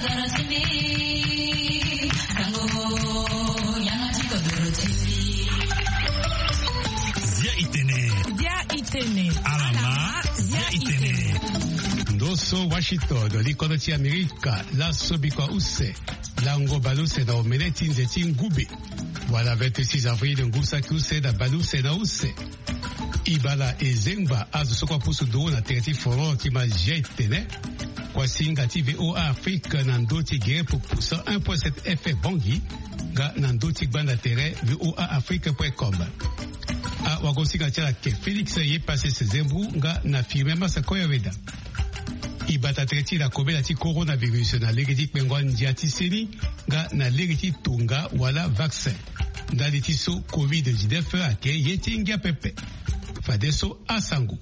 Ndoso Washington likonoti Amerika la sobikwa use lango baluse na omeleti nzeti ngube. Voilà 26 avril ngusaki use na baluse na use. Ibala ezengba azusokwa pusu do na tereti foro tima jetene. Kwa singa ti VOA Afrique na ndoti gerepu pusa 1.7 FM bongi ga na ndoti banda tere voaafrique.com. Wagosinga tira ke Felix ye passe sezembu nga na firme masakoya weda. Ibata treti la kobela ti coronavirus na legiti pengwan diati seni nga na legiti tunga wala vaccin. Ndali ti so COVID-19 ake yeti ngia pepe. Fadeso asangu.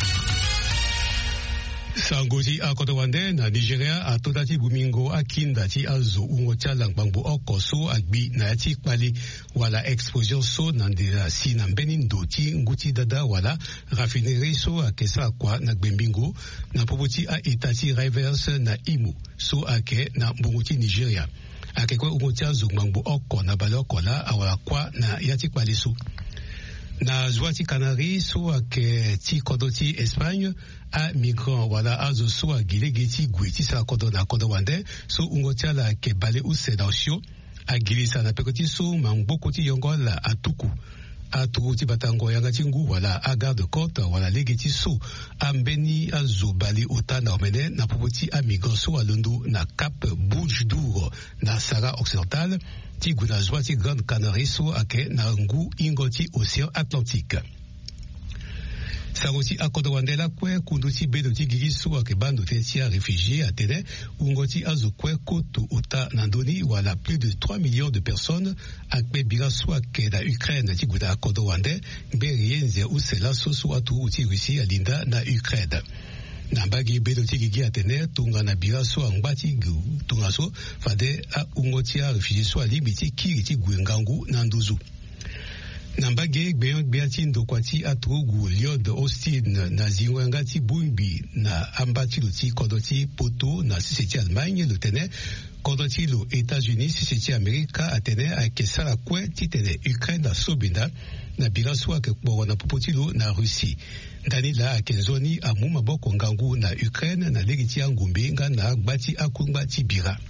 Sangoji akodowande na Nigeria atodati bumingo akinda ti azo ungocha langbangbo okoso agbi na yati kpali wala explosion so nandira si na mbenindo ti nguti dada wala raffinerie so akesa kwa na gbembingo na popoti a itati rivers na Imo so ake na mbunguti Nigeria ake kwa ungocha zongmangbo oko na baloko la awala kwa na yati kpali so. Na Zouati Canary so ake ti kodo ti Espagne a migrant wala azo so a gilege ti gweti sa kodo na kodo wande so ungotia la ke bale use na osio a gilisa na pekoti so mangboko ti yongo la atuku atuku ti batango yanga ti ngu wala a garde côte wala lege ti so a mbeni azo bale uta na omene na popoti a migrant so a lundu na Cap Bouche-d'Or na Sahara occidental ti guna Zouati Grande Canarie so ake na ngu ingoti Océan Atlantique. Saroti akodowandela kwe kunduti bedo ti gigi so ake bando te tia réfugiés atene ungoti azo kwe kotu uta nandoni wala plus de 3 millions de personnes akbe bira so ake na Ukraine ti guna akodowande berienze usela so atu uti Russie alinda na Ukraine. Nambagi bedo ti gigi atene tunga na bira so angbati gu tunga so fade a ungoti a réfugiés so alimiti kiri ti gwengangu nanduzu. Nambage beati ndokwati atogu liod Austin na zingwenga ti bumbi na ambati luti kodoti poto na siseti Allemagne lutene kodoti lo États-Unis siseti Amerika atene akesala kwe titene Ukraine na sobinda na biraso akekbo na popoti lo na Russie ndani la akenzoni amuma boko ngangu na Ukraine na legiti angumbi nga na gbati akungba ti bira.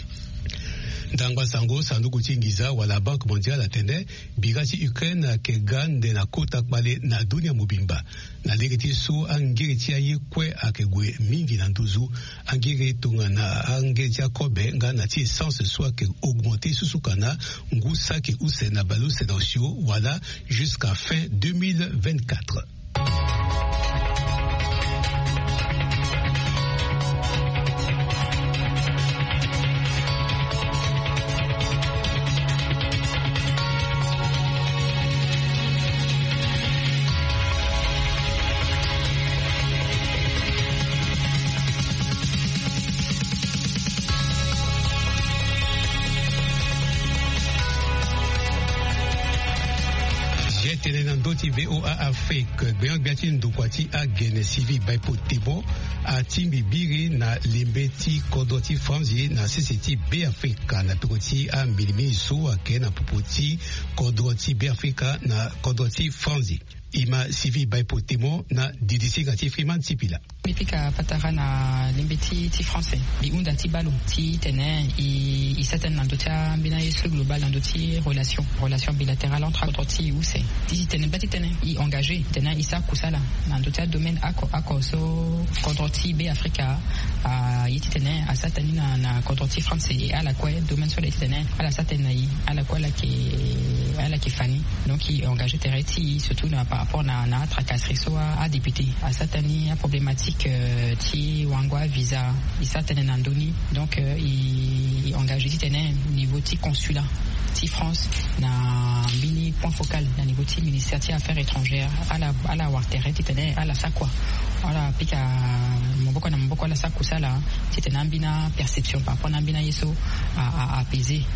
Ndangwa sango sanduku tingiza wala Banque mondiale atende bigati Ukraine ke gande na kota kbale na dunia mobimba na legiti so angiriti aye kwe akegwe mingi na nduzu angiri tunga na angiriti akobe nga na ti essence so ake augmenter susukana ngusa ke use na baluse na osio wala jusqu'à fin 2024. VOA Afrique beangbiati ndukwati a gene sivi baipo tebo a timbi biri na lembeti kodoti franzi na sisiti be Afrika na pekoti a milimi so ake na popoti kodoti be Afrika na kodoti franzi. Ima sivi baipo temo na didisi gati Freeman Tipila. Mipika patara na limbeti ti français. Bi unda ti balo ti tene i certaine nandotia bina yesu global nandoti relation bilatérale entre kodoti ou c'est. Ti tene bati tene i engagé tene isa kusala nandotia domaine ako so kodoti be Afrika a yiti tene a satani na kodoti français et à la quoi domaine sur les tene à la satani à la quoi la qui fani donc i engagé tereti surtout na par rapport na tracasserie so a député a satani a problématique ti wangwa visa isa tene nandoni donc i engagé ti tene niveau ti consulat ti France na bini point focal na niveau ti ministère ti affaires étrangères à la wartere ti tene à la sakwa ala pika mboko la sakusala ti tene ambina perception par rapport na ambina yeso a apaiser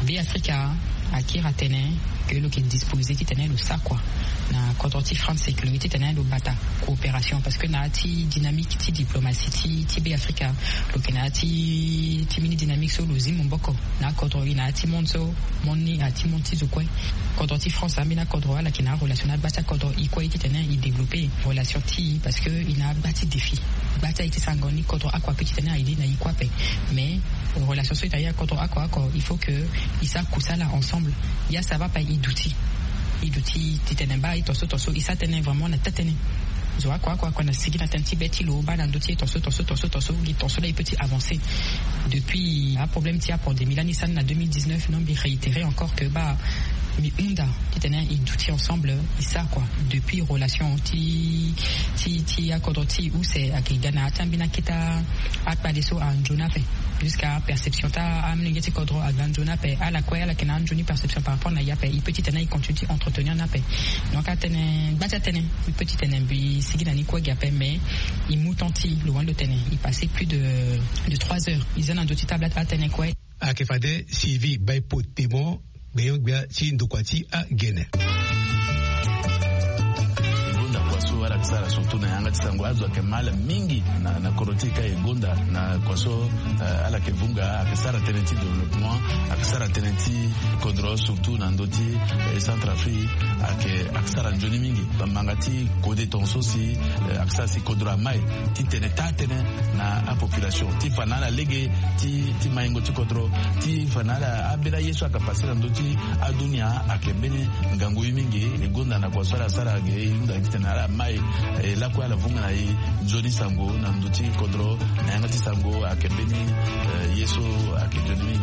B Africa akira tene que le qui disposé qui tenait le ça quoi na contre français que le qui tenait le bata coopération parce que na ti dynamique ti diplomatie ti B Africa le qui na ti mini dynamique sur le zimboko na contre ina ti monso moni a ti monti zo quoi contre France amina contre la qui na relationnel bata contre i quoi qui tenait il développer relation ti parce que il a bâti défi bata été sangoni contre aqua petit tenait il na i quoi mais relation sur italien contre aqua il faut que ils savent ça là ensemble il y a ça va pas idouti titenemba itoso il s'atteint vraiment na tatene zoa quoi qu'on a signé dans Tibet lo ba dans dossier toso là il peut avancer depuis un problème tia pour 2000 Nissan en 2019 non bi réitérer encore que ba mi unda titene idouti ensemble il ça quoi depuis relation ti akodoti où c'est akigana tambina kita akpadeso en jonape jusqu'à perception ta amningeti kodro à ganjona pe à la quoi la kena joni perception par rapport na yape il petit tena il continue entretenir na pe donc atene batatene il petit tena bi sigina ni quoi gape mais il moutanti loin de tene il passait plus de 3 heures ils en ont d'autres tablettes atene quoi akefade Sylvie Baipotemo beyongba ti ndokwati a Guinée wala kisara surtout na yanga tisango azo kemala mingi na korotika egonda na kwaso ala kevunga akisara tenenti développement akisara tenenti kodro surtout na ndoti Centrafrique akisara njoni mingi bamangati kode tonso si akisara si kodro mai ti tenetane na a population ti fanala lege ti maingo ti kodro ti fanala abela yesu akapasira ndoti adunia akebene ngangu mingi egonda na kwaso ala sara ge inda tenala mai la kwa la vunga na Johnny Sango na nduti kodro na yanga Sango akembeni yeso akejoni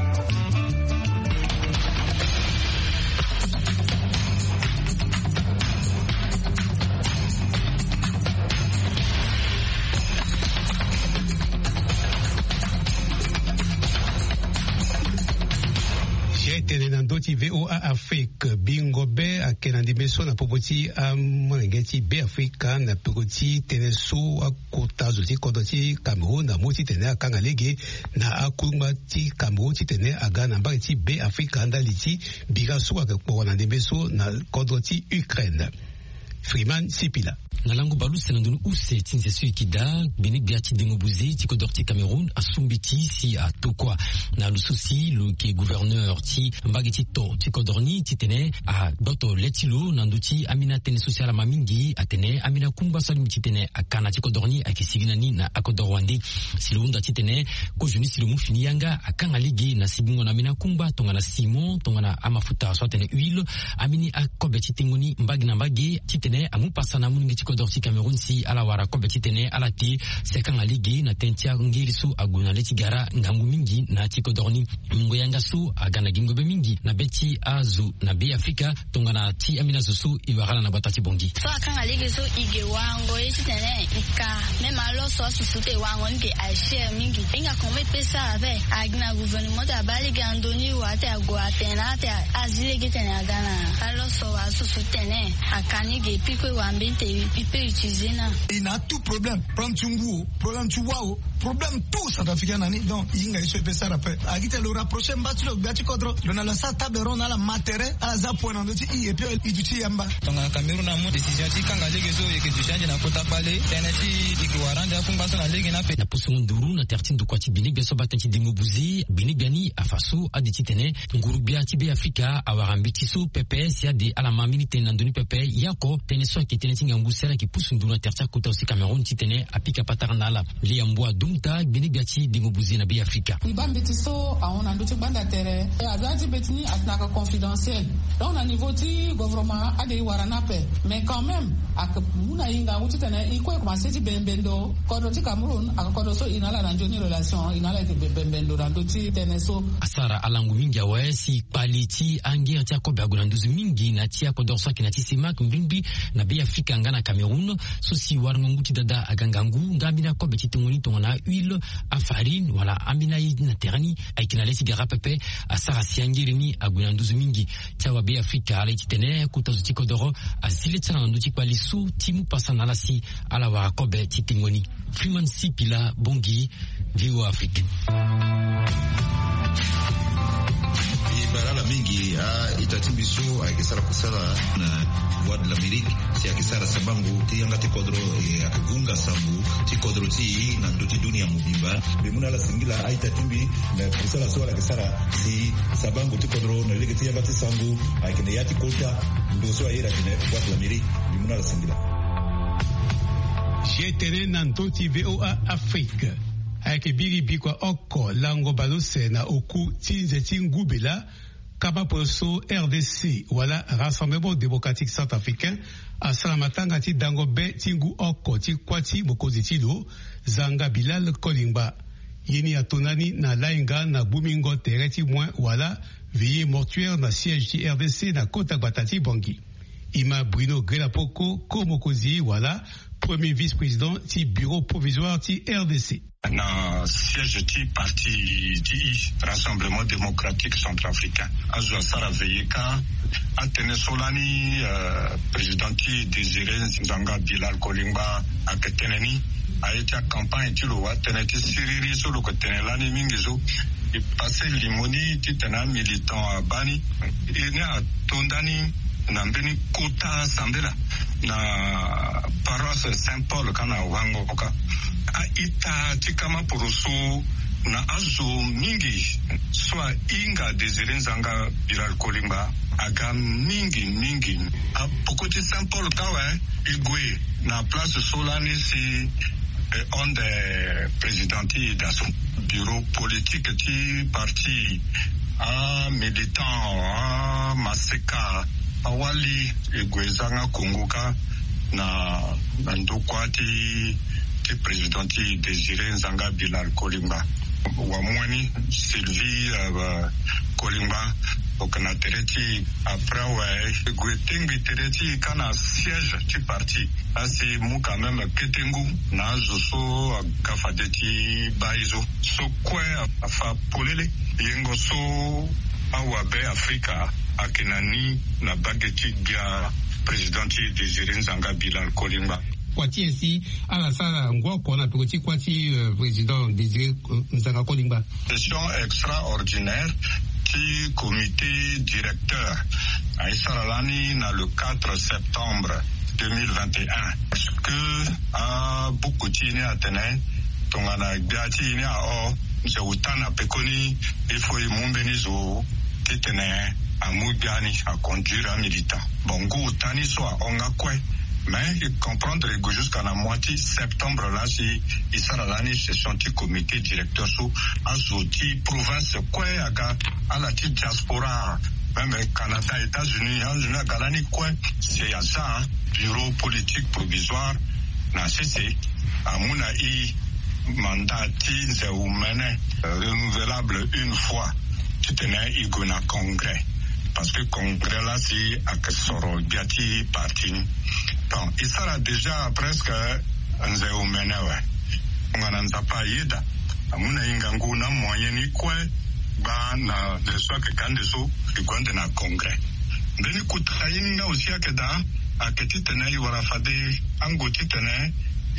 Tenendoti VOA Afrique bingo be akenandi beso na popoti amangeti be Africa na pokoti teneso akota zoti kodoti Cameroun na moti tene akanga lege na akumba ti Cameroun ti tene agana mbati be Africa ndaliti bigaso akpo na beso na kodoti Ukraine. Freeman Sipila na lango balu senandunu use tinze suikida bini biati dingobuzi tiko dorti Cameroun asumbiti si a tokwa na le souci le qui gouverneur ti mbagiti to tiko dorni titene a doto letilo nanduti amina tene social mamingi atene amina kumba salim titene akana tiko dorni akisiginani na akodorwandi silunda titene ko juni silumu finiyanga akanga ligi na sigingo na amina kumba tonga na simon tonga na amafuta so tene huile amini akobeti tingoni mbagi na mbagi titene amu pasana mungi tiko dorti Cameroun si ala wara ko beti tene ala ti sekanga ligi na tentia ngirisu aguna leti gara ngangu mingi na tiko dorni ngoyanga su agana gingo be mingi na beti azu na be Afrika tonga na ti amina zusu iwagala na batati bongi so akanga ligi so ige wango yeti tene ika mema lo so susute wango nge a share mingi inga kome pesa ave agna gouvernement abali gandoni wate ago atena te azile gitene agana alo so wa susutene akani ge piko wambinte peut utiliser na. Il a tout problème. Problème Tchungu, problème Tchouao, problème tout centrafricain nani. Donc il y a eu ça rappel. Agite le rapprocher mbatu le biati kodro. Le na la sa taberon na la matériel à za point na ndoti et puis il duti yamba. Donc en Cameroun na mo décision ti kanga legezo et que tu changes na kota pale. Teneti dikwaranda kumba so na lege na pe. Na pusungunduru na tertin do kwati binig beso batenti dingobuzi binig gani afaso aditi tene nguru biati be Afrika awarambiti so PPS ya de alama milite na ndoni pepe yako teneso ki tenetinga ngusera ki pusunduru na tertia kota aussi Cameroun titene apika patarnala liambwa dumta binig biati dingobuzi na be Afrika. Ibambiti so aona nduti banda tere azati betini atnaka confidentiel. Donc na niveau ti gouvernement ade warana pe mais quand même ak muna inga nguti tene iko commencer ti bembendo kodo ti Cameroun akodo so inala na njoni relation inala ke bembendo nduti tene so asara alangu mingi awesi paliti angia tia ko baguna nduzu mingi na tia ko dorso kinati simak mbimbi na be Afrika ngana Cameroun so si warngo nguti dada agangangu ngamina ko beti tungoni tongona huile a farine wala amina na terani aikina lesi gara pepe asara siangirini aguna nduzu mingi tia wa be Afrika ala itene kutazu ko doro asile tsana nduti kwalisu timu pasana la si ala wa ko beti tingoni Freeman Sipila Bongi VOA Afrique. mingi itatimbiso akisara kusala na voix de l'Amérique si akisara sabangu ti yanga ti kodro akagunga sambu ti kodro ti na ndoti dunia mubimba bimuna la singila aitatimbi na kusala so akisara si sabangu ti kodro na lege ti yanga ti sambu akine yati kolta ndoso ayira kine voix de l'Amérique bimuna la singila jetene na ndoti VOA Afrique ayeke biribi kua oko lango balose na oku ti nze ti ngubela kaba poso RDC wala Rassemblement démocratique centrafricain asala matanga ti dango be ti ngu oko ti kuâ ti mokonzi ti lo Zanga Bilal Kolingba yeni atonani na lainga na bumingo tere ti mwen wala veillée mortuaire na siège ti RDC na kota gbata ti Bangui ima Bruno Grelapoko ko mokonzi wala premier vice-président ti bureau provisoire ti RDC na siège ti parti ti Rassemblement démocratique centrafricain azwa sara veyeka atene solani président ti Désiré Zanga Bilal Kolingba aketeneni ayeti a campagne ti lo atene ti siriri so lo ketene lani mingi zo e passé limoni ti tena militant abani ene atondani na mbeni kota sambela na paroisse Saint-Paul kana wango ka ita tikama poroso na azo mingi soit inga Désiré Zanga Bilal Kolingba aga mingi a pokoti Saint-Paul kawe igwe na place solani si onde présidenti d'asso bureau politique ti parti a militant a maseka awali igwe zanga kongoka na ndokwa ti président ti Désiré Zanga Bilal Kolingba wa mwani Sylvie Kolingba okana tereti après ouais gwetengi tereti kana siège ti parti asi mu quand même ketengu na zoso kafadeti baizo so kwe afa polele yengo so awabe Afrika akenani na bageti dia président ti Désiré Zanga Bilal Kolingba kwati esi ala sala ngoko na pekoti kwati président Désiré Zanga Kolingba session extraordinaire ti comité directeur aisaralani na le 4 septembre 2021 parce que a beaucoup tini atene tongana biati ni a o se utana pekoni ifo imumbeni zo titene amubiani a conduire un militant bongo utani so a onga kwe mais comprendre que jusqu'à la moitié septembre là si il sera l'année session du comité directeur sous azoti province quoi à la petite diaspora même Canada États-Unis en galani quoi c'est à ça bureau politique provisoire na CC à mona i mandat ti humane renouvelable une fois tu tenais igona congrès parce que congrès là si akesoro biati parti donc il sera déjà presque nze umenewe ngana nzapa yida amuna ingangu na moyeni kwe ba na de so que kandeso ikwande na congrès ndeni kutayinga aussi akeda aketi tenai wala fade angoti tenai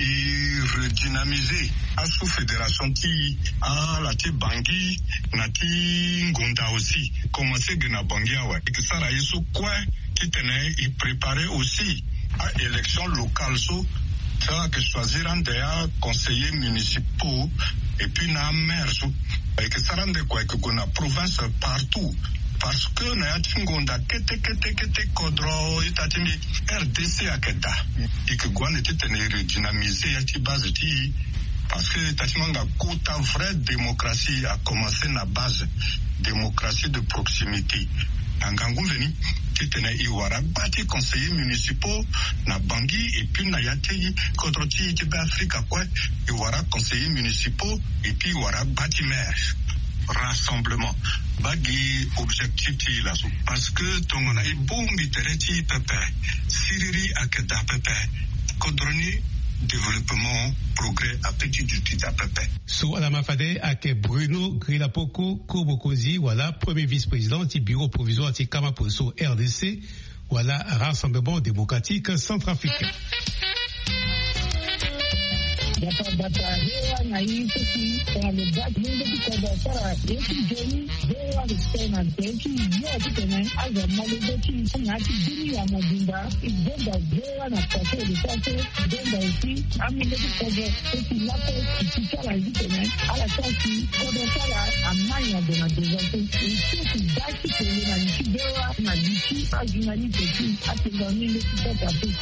i redynamiser à sous fédération ti a la ti Bangui na ti Ngonda aussi commencer na Bangui awa et que ça là iso quoi qui tenait y préparer aussi à élection locale so ça que choisir un des conseillers municipaux et puis na maire so et que ça rende quoi que na province partout parce que na yatingonda kete kodro itatini RDC akeda et que gwan était redynamisé yati base ti parce que tatimanga kota vraie démocratie a commencé na base démocratie de proximité angangu veni kitene iwara bati conseillers municipaux na Bangui et puis na yati kodro ti Afrika quoi iwara conseillers municipaux et puis iwara bati maire rassemblement bagi objectif ti la parce que tongona ibombi tereti pepe siriri akeda pepe kodroni développement progrès à petit du petit à pepe so ala mafade ake Bruno Grelapoko Kobokozi wala premier vice-président du bureau provisoire ti kama poso RDC wala Rassemblement démocratique centrafricain. bata hewa na hii sisi kwa lebaki mungu kikodo sara yeki joni hewa kutena teki yote tena aza malebeki ngati dini ya mabinda igenda hewa na kwake lipate genda uti amile kikodo sisi lapo kichara hizi tena ala sasi kodo sara amanya dona dezante sisi daki kwenye na nchibewa na diki ajinali teki atengani kikodo ati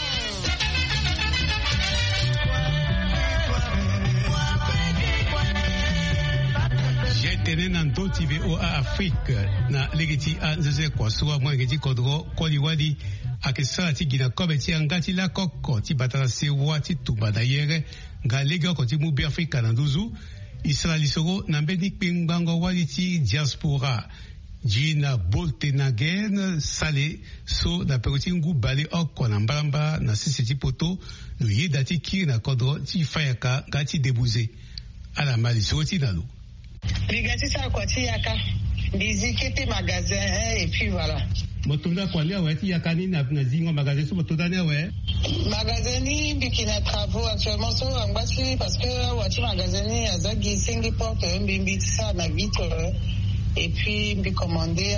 tene na ndoti VOA Afrique na legeti a nzeze kwa suwa mwengeti kodro koli wadi akisala ti gina kobe ti angati la koko ti batala sewa ti tuba da yere nga lega ko ti mubi Afrika na nduzu isala lisoro na mbeni pingbango wadi ti diaspora jina bolte na gen sale so na peroti ngu bale oko na mbalamba na sisi ti poto no yeda ti kiri na kodro ti fayaka nga ti debuze ala mali so ti nalu Ligati sa kwa ti yaka bizikete magasin et puis voilà. Motonda kwa lea ouais ti yaka ni na zingo magasin so motonda ne ouais. Magasin ni bikina travaux actuellement so angbachi parce que wati magasin ni azagi singi porte mbimbi ça na vitre et puis mbi commander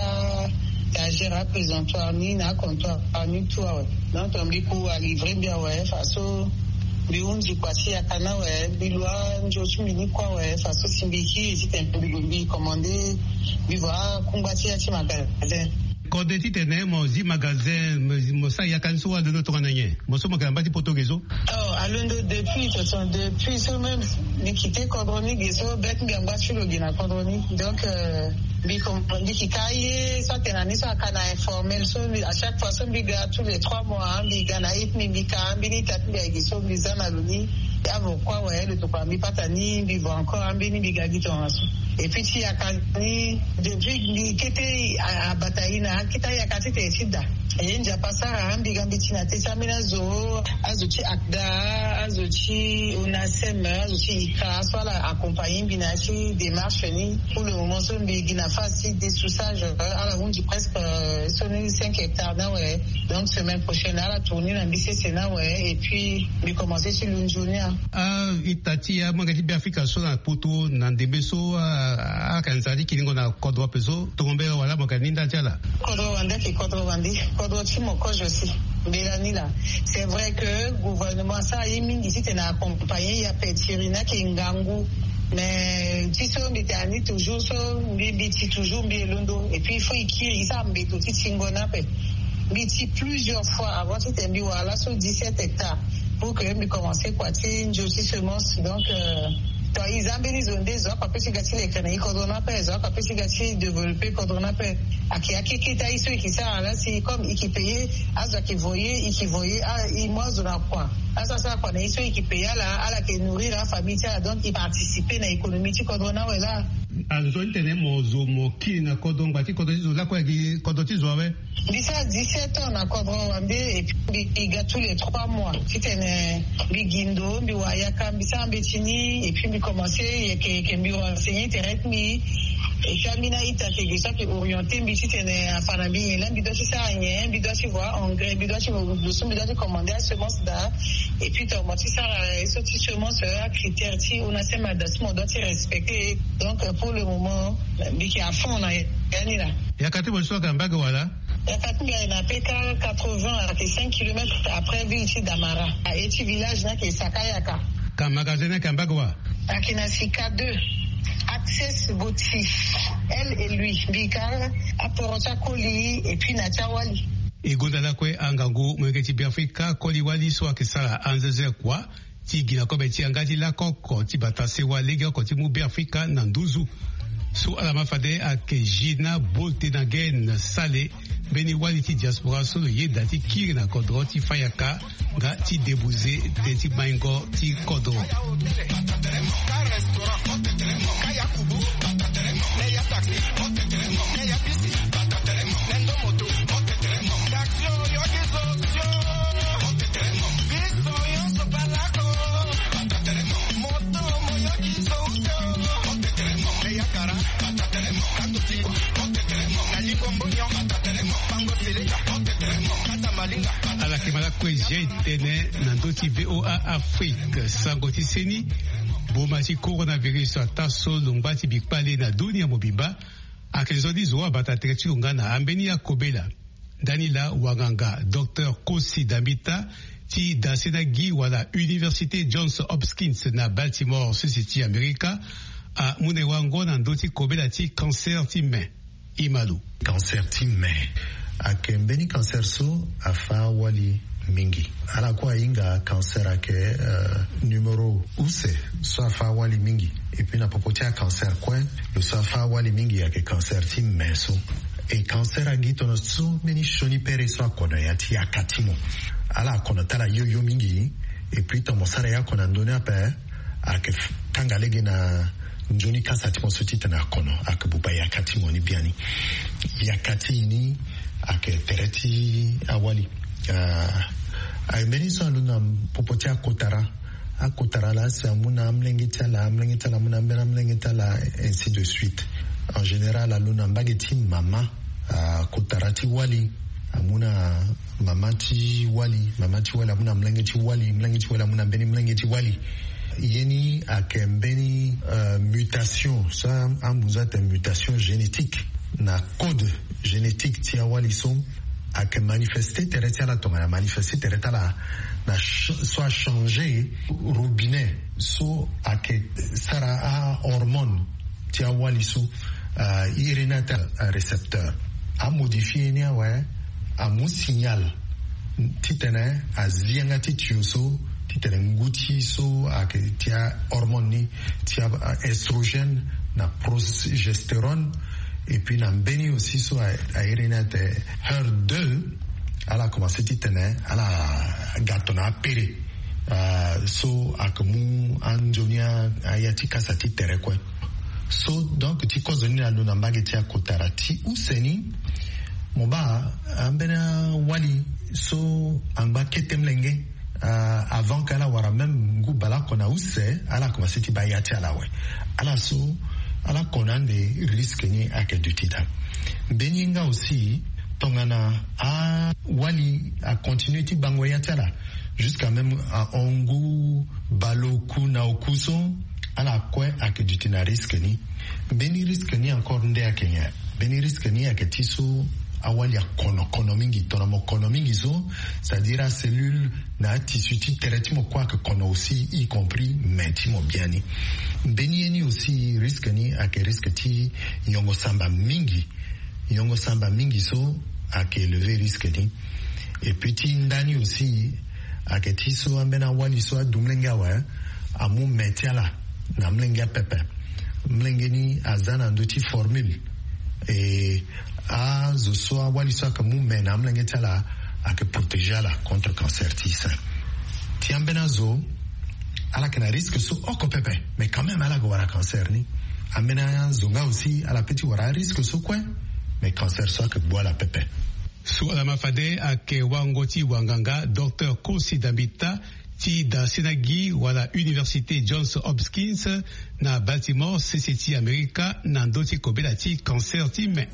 à gérer présentoir ni na comptoir ni tout ouais. Donc on biku à livrer bien ouais façon biunji kwa si akana we bilwa njochu mini kwa we faso simbiki ezite mbi commandé biwa kumbati ya ti magasin kode ti tene mo zi magasin mo sa yakan so de notre nanye mo so mo kan bati potogezo alondo depuis so même ni quitté Kodroni geso bet mbi amba chulo gina Kodroni donc bi comprendre ki kaye ça tenani so akana informel so à chaque fois so biga tous les 3 mois bi gana it mi bika bi ni tatbi geso bizana luni avo kwa we le to pa mi patani bi bo encore ambini biga gitonso et puis si akani depuis ni kete a bataina kita yakati te sida yenja pasara ambi gambiti na tesamina zo azuchi akda azuchi unasem azuchi ika swala accompagner binati démarche ni pour le moment so bigina face des soussages à la ronde presque 5 hectares na ouais donc semaine prochaine à la tournée na BCC na ouais et puis bi commencer sur l'Unjonia itati ya mwangati bi Afrika so na poto na ndebeso akanzali kilingo na kodwa peso tombela wala mwakaninda chala kodwa Kodwa Timoko aussi. Bélanila. C'est vrai que le gouvernement ça y mingi si t'es accompagné y a Petirina qui est Ngangu mais si so mbitani toujours so mbiti toujours mbilondo et puis il faut y ça mbito ti tingona pe mbiti plusieurs fois avant tu t'es voilà sur 17 hectares pour que me commencer quoi ti njosi semence donc toi ils ont des offres après c'est gâti les canaux Kodrona pe ça après c'est gâti développer Kodrona pe aki kita iso ikisa là c'est comme ikipeye azo kivoyer moi zona quoi asa ça kwa na iso ikipeya là ala ke nourrir la famille ça donc il participer na économie ti Kodrona ouais là azo tene mozo moki na Kodon bati Kodon zo la kwa ki Kodon ti zo ouais bisa 17 ans na Kodron et puis il gâte tous les 3 mois c'était bigindo biwaya kambisa mbetini et puis bi commencer que bi renseigner terrain mi et Camina ita que ça qui orienté mbiti tene afana bi là bi doit ça rien bi doit voir engrais bi doit commander semence da et puis tu moti ça ce semence critère ti on a ces madasmo doit respecter donc pour le moment bi qui à fond na yani là yakati bonsoir kambaga wala yakati na PK 80 à 5 km après ville ici d'Amara à Eti village na qui Sakayaka ka magasin kambaga akina Sika 2 Access Boti elle et lui Bikar Aporocha Koli et puis Nachawali et gondala kwe angango mweketi bi Afrika Koli wali so akisala anzeze kwa ti gina ko beti angati la koko ti batase wa lega ko ti mu bi Afrika na nduzu so ala mafade akejina bolte na gen sale beni wali ti diaspora so ye dati kiri na kodro ti fayaka ga ti debuze de ti maingo ti kodro ala kemala kweje tene nandoti VOA Afrique sangoti seni bomati coronavirus ataso longbati bikpale na dunia mobimba akezodi zoa batatreti ungana ambeni ya kobela Danila Waganga Dr. Kosi Dambita ti dasena gi wala Université Johns Hopkins na Baltimore City America a munewango nandoti kobela ti cancer ti me imalu cancer ti me akembeni cancer so afa wali mingi ala kwa inga cancer ake numero use so afa wali mingi et puis na popotia cancer kwa le so afa wali mingi ake cancer ti meso e cancer agito no so meni shoni pere so akona yati akatimo ala akona tala yo mingi et puis tomosara yakona ndone ape ake kangalege na njoni kasa timo sotita na kono akabuba yakati moni biani yakati ni ake tereti awali aimeniso aluna popotia akotara la sa muna mlengitala muna mbera mlengitala ainsi de suite en général aluna mbageti mama kotarati wali amuna mamati wali amuna mlengeti wali amuna mbeni mlengeti wali yeni akembeni mutation ça amuzata mutation génétique na code génétique tia waliso ake manifester tereta la tonga manifester tereta la na soit changer robinet so ake sara a hormone tia waliso irenatal récepteur a modifier ni awe a mu signal titene azianga titioso titene nguti so ake tia hormone ni tia estrogène na progestérone et puis na mbeni aussi so a irenate HER2 ala commencé titene ala gatona pere so akamu anjonia ayati kasa titere kwe so donc ti kozoni na luna mbageti akotara ti useni moba ambena wali so amba ketemlenge avant kala wara même ngubala kona use ala commencé ti bayati ala we ala so ala konande risque ni ake dutida beninga aussi tongana a wali a continuer ti bango yatala jusqu'à même a ongu baloku na okuso ala kwe ake dutina risque ni beni risque ni encore nde akenya beni risque ni ake tiso awali kono mingi tono kono mingi so c'est-à-dire a cellule na tissu ti tereti mo kwa que kono aussi y compris menti mo biani beni ni aussi risque ni ake risque ti yongo samba mingi so ake élevé risque ni et puis ti ndani aussi ake tiso ambena wali so dumlenga wa amu metiala na mlenga pepe mlengeni azana ndoti formule et a zo wali so kamu mena mlengetala ake protéger la contre cancer tisa tiambena zo ala kana risque so oko pepe mais quand même ala go wara cancer ni amena zonga aussi ala petit wara risque so quoi mais cancer so que bois la pepe su ala mafade ake wangoti wanganga Dr. Kosi Dambita ti da senagi wala Université Johns Hopkins na Baltimore City America na ndoti kobela ti cancer ti me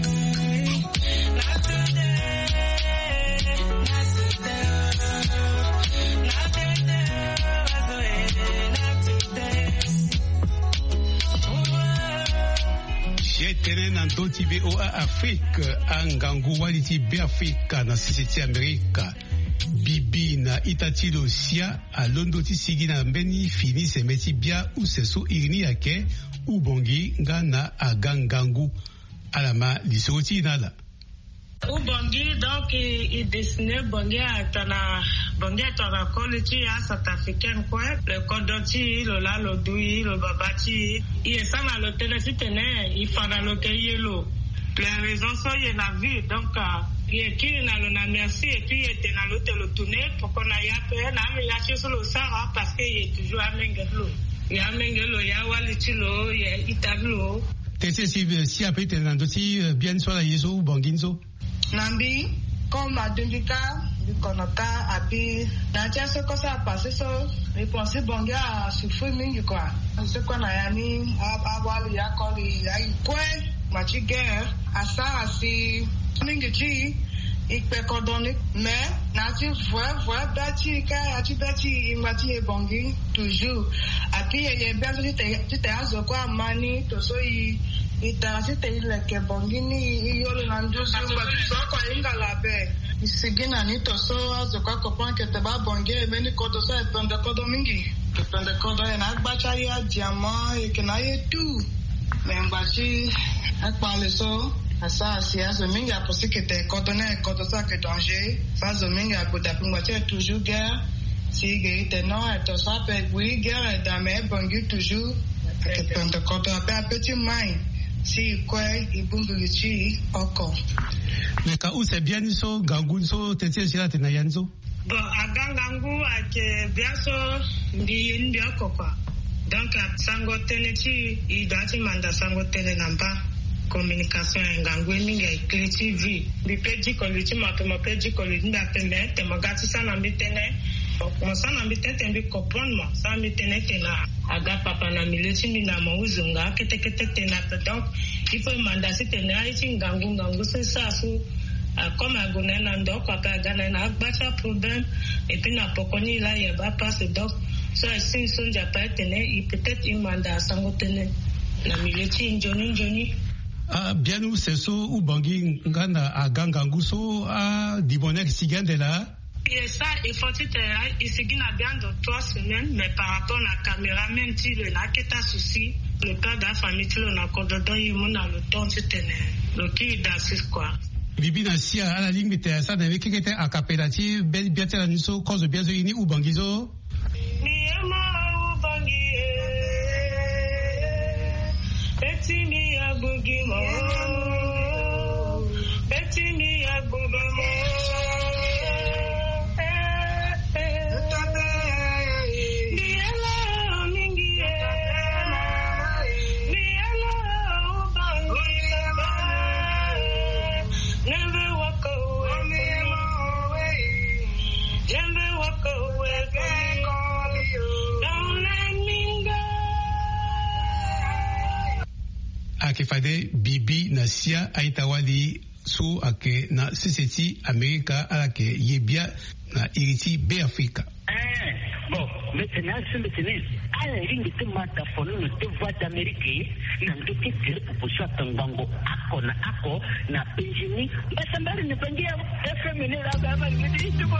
tene na ndoti VOA Afrique angangu wali ti be Africa na City America bibi na itatilo sia alondo ti sigi na mbeni fini semeti bia useso irini yake ubongi ngana agangangu alama lisoti nala ubongi donc il dessine bongi atana koliti a South Africain quoi le kodoti le la le dui le babati il sana le télésitene il fana le yelo les raisons sont il a vu donc il qui na le na merci et puis il était na l'hôtel le tourner pour qu'on aille après na mais il a sur le Sahara parce qu'il est toujours à Mengelo ya waliti lo ya itablo tese si apete na ndoti bien so la yeso bonginzo Nambi, comme à Dundika, du Konota, à Pi, dans ce que ça a passé, les pensées bonga à souffrir mingi quoi. Ce qu'on a mis, à voir les accords, il y a eu quoi, ma guerre, à ça, à si, mingi, ik pe cordonné mais na tu vois bati ka ati bati imati e bongi toujours api e bien tu te azo kwa mani to so itasi te ile ke bongi ni yolo na ndio so kwa inga la be isigina ni to so azo kwa kopon ke te ba bongi e meni kodo so e pende kodo mingi to pende kodo e na gbacha ya diamant e ke na ye tout mais ngbachi akpale so asa aso mingi aposi ke te kodo na kodo sa ke danger fa zo mingi akoda ngbachi toujours guerre si ge te no e to sa pe oui guerre da me bongi toujours ke pende kodo a petit main si quoi ibungulichi oko meka use bianiso gangunso tetie sila tena yanzo bon agangangu ake biaso ndi akokwa donc sango teneti idati manda sango tele namba communication ngangu ninga ekleti vi bipeji koliti matoma peji koliti ndapembe temagati sana mitene sana mitete mbi comprendre ça mitene tena aga papa na mileti mina mauzunga kete tena donc il faut mandat tena iti ngangu c'est ça sous comme agona na ndo kwa gana na bacha problème et puis na pokoni là il va passer donc so si son japa tena il peut-être un mandat sango tena na mileti njoni bianu seso ubangi ngana agangangu so dibonek sigande là. Et ça, il faut que il se gagne bien de 3 semaines, mais par rapport à la caméra, même si le lac est un souci, le père de la famille, le accord de don, il m'a le temps de tenir. Le qui d'assist quoi. Bibi Nassia, à la limite, ça n'avait qu'à être à capellati, bien la nuit, cause bien unis ou bangizo. Niama ou bangi, petit ni a bugimo, petit ni a bugamo. Akifade Bibi Nassia Aitawali so ake na CCT America alake yebia na iriti be Africa. Bon, maintenant, à la ligne de Matafono, de voix d'Amérique, n'a pas été pour soit un bango, ako, n'a pas gêné, mais ça m'a ne pas dire, FMN, la baba, il dit, tout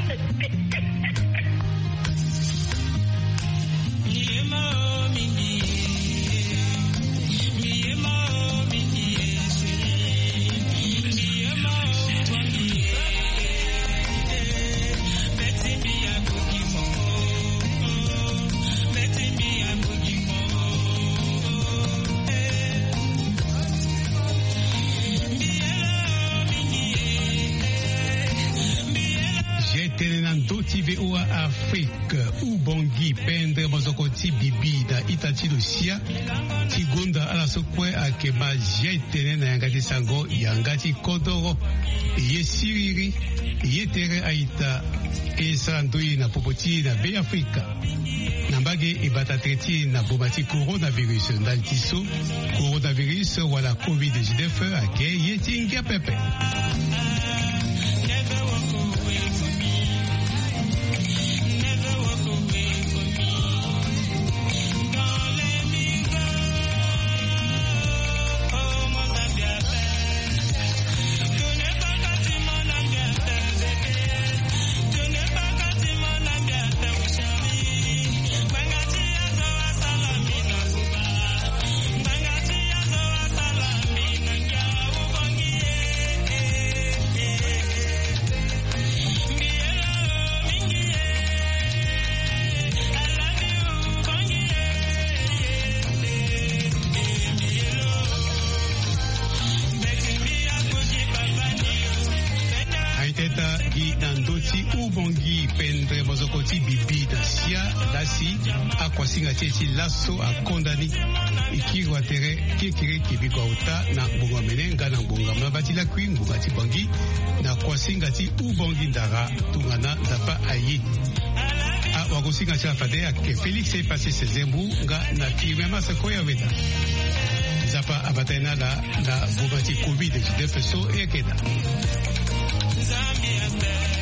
TVA Afrique Ubongi Pendre Mazokoti Bibi da Itati Lucia Tigunda ala sokwe akeba jetene na yangati sango yangati kodoro yesiriri yetere aita esandui na popoti na be Afrika nambage ibata treti na bomati coronavirus ndaltiso coronavirus wala COVID-19 ake yetingia pepe. Ubongi Pendre Mazokoti Bibi Nassia Dasi Akwasinga Teti Lasso Akondani Ikirwa Tere Kekire Kibikwa Uta na Mbunga Menenga na Mbunga Mabati Kui Mbunga Tibangi na Kwasinga Ti Ubongi Ndara Tungana Zapa Ayi Wakosinga Chafade Ake Félix Epase Sezembu Nga na Kimema Sakoya Weda Zapa Abatena la Mbunga Ti COVID-19 So Ekeda Zambia